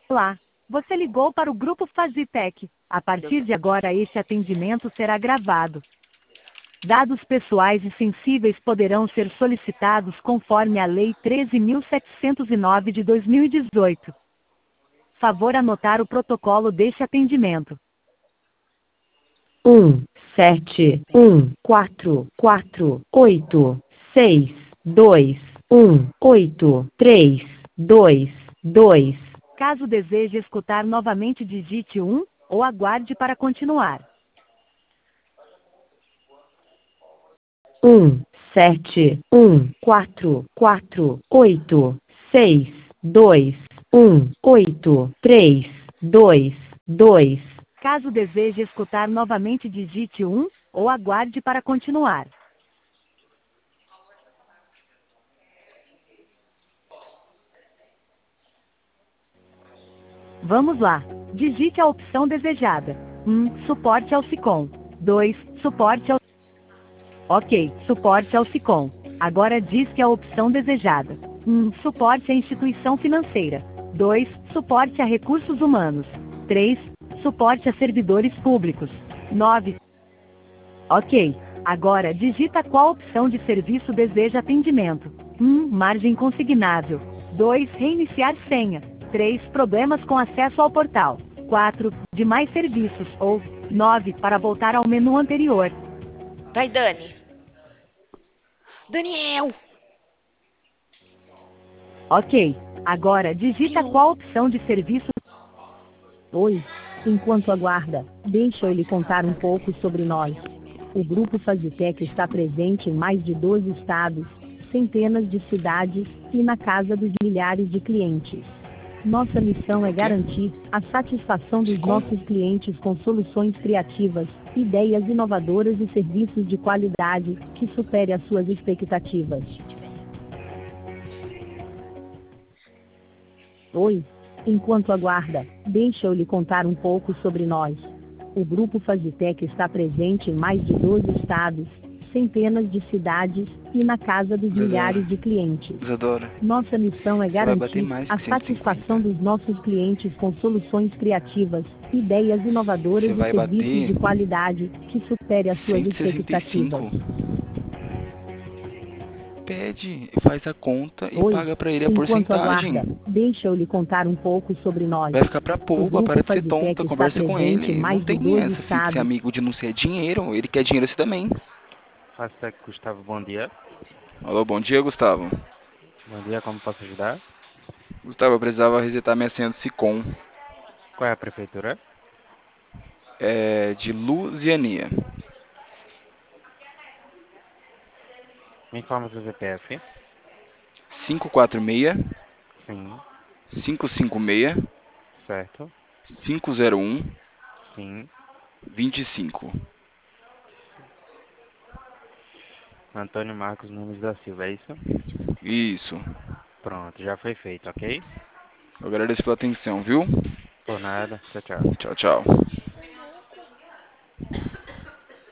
Olá, você ligou para o Grupo Fazitec. A partir de agora este atendimento será gravado. Dados pessoais e sensíveis poderão ser solicitados conforme a Lei 13.709 de 2018. Favor anotar o protocolo deste atendimento. 1714486283222. Caso deseje escutar novamente, digite 1 ou aguarde para continuar. 1714486283222. Caso deseje escutar novamente, digite 1 ou aguarde para continuar. Vamos lá. Digite a opção desejada. 1. Suporte ao SICOM. 2. Suporte ao... Ok, suporte ao SICOM. Agora diz que a opção desejada. 1. Suporte à instituição financeira. 2. Suporte a recursos humanos. 3. Suporte a servidores públicos. 9. Ok. Agora digita qual opção de serviço deseja atendimento. 1. Margem consignável. 2. Reiniciar senha. 3. Problemas com acesso ao portal. 4. Demais serviços. Ou 9. Para voltar ao menu anterior. Vai, Dani. Daniel! Ok. Agora digita qual opção de serviço. Oi. Enquanto aguarda, deixa eu lhe contar um pouco sobre nós. O Grupo Fazitec está presente em mais de 12 estados, centenas de cidades e na casa dos milhares de clientes. Nossa missão é garantir a satisfação dos nossos clientes com soluções criativas, ideias inovadoras e serviços de qualidade que supere as suas expectativas. Oi. Enquanto aguarda, deixa eu lhe contar um pouco sobre nós. O Grupo Fazitec está presente em mais de 12 estados, centenas de cidades e na casa dos milhares de clientes. Isadora, Nossa missão é vai bater garantir mais a que 150. satisfação dos nossos clientes com soluções criativas, ideias inovadoras Você e vai serviços bater de qualidade que supere as suas 165. expectativas. Pede, faz a conta e Oi. paga pra ele a Enquanto porcentagem. aguarda, deixa eu lhe contar um pouco sobre nós. Vai ficar pra O poupa, Grupo para de ser Fazitec tonta, está conversa com presente em ele. mais Não de tem 12 essa, filho, de ser estados. amigo de não ser dinheiro. Ele quer dinheiro assim também. Faztec Gustavo, bom dia. Alô, bom dia, Gustavo. Bom dia, como posso ajudar? Gustavo, eu precisava resetar minha senha do Sicom. Qual é a prefeitura? É de Lusiania. Me informa seu CPF. 546 Sim, 556 certo. 501 Sim. 25. Antônio Marcos Nunes da Silva, é isso? Isso. Pronto, já foi feito, ok? Eu agradeço pela atenção, viu? Por nada, tchau, tchau. Tchau, tchau.